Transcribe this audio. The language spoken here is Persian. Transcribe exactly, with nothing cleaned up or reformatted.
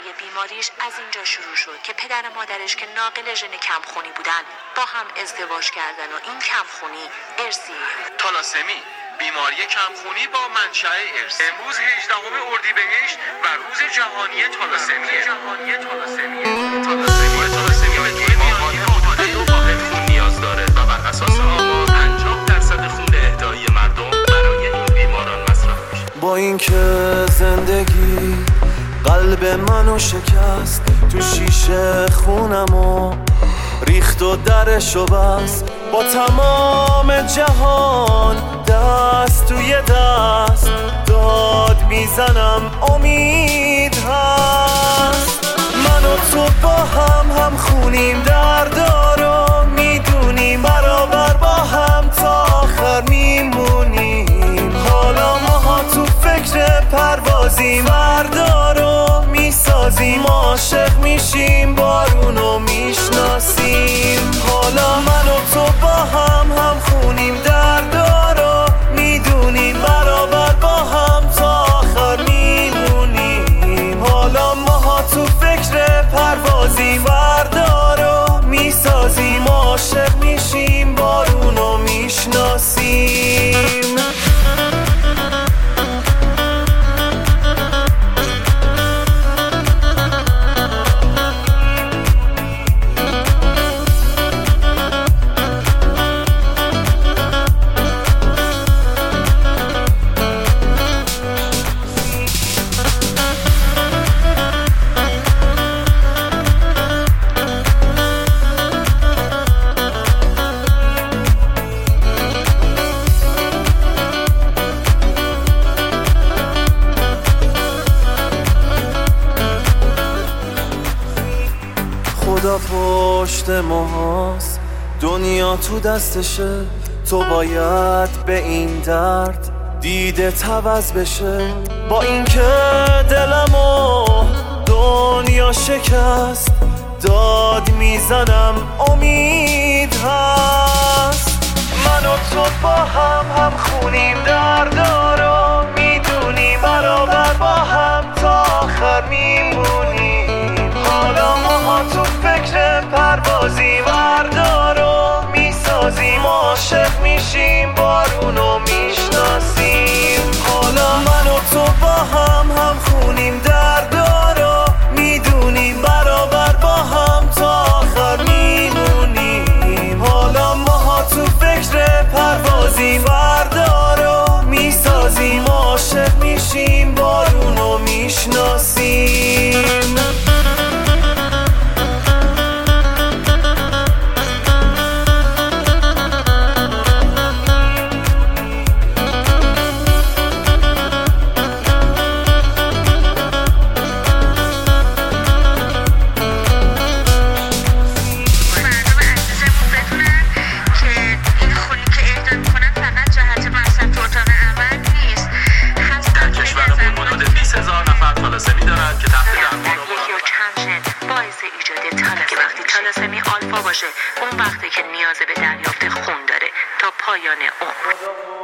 ماجرای بیماریش از اینجا شروع شد که پدر مادرش که ناقل ژن کمخونی بودن با هم ازدواج کردن و این کمخونی ارثیه. تالاسمی، بیماری کمخونی با منشأ ارث. امروز هجدهم اردیبهشت و روز جهانی تالاسمی. جهانی تالاسمی. تالاسمی تالاسمی به بیماری حدود دو واحد خون نیاز داره و بر اساس آمار پنجاه درصد خون اهدایی مردم برای این بیماران مصرف میشه. با اینکه زندگی قلب منو شکست، تو شیشه خونمو ریخت و درشو بست، با تمام جهان دست توی دست داد میزنم امید هست. من و تو با هم هم خونیم دردارو میدونیم، برابر با هم تا آخر میمونیم. حالا ماها تو فکر پروازیم، بردارو میسازیم، عاشق میشیم، بارونو میشناسیم. حالا من و تو با هم هم خونیم دردارو میدونیم، برابر با هم تا آخر میمونیم. حالا ماها تو فکر پروازیم، بردارو میسازیم، عاشق میشیم، بارونو میشناسیم. خدا پشت ماست، دنیا تو دستشه، تو باید به این درد دیده عوض بشه. با اینکه دلمو دنیا شکست، داد میزنم امید هست. من و تو با هم هم خونیم دردارو میدونیم، برابر با هم تا آخر میمونیم. حالا ماها تو فکر پروازیم، بردارو میسازیم، عاشق میشیم، بارونو میشناسیم. حالا من و تو با هم هم خونیم دردارو میدونیم، برابر با هم تا آخر میمونیم. حالا ماها تو فکر پروازیم، بردارو میسازیم، عاشق میشیم، بارونو میشناسیم. تالاسمی آلفا باشه، اون وقته که نیاز به دریافت خون داره تا پایان عمر.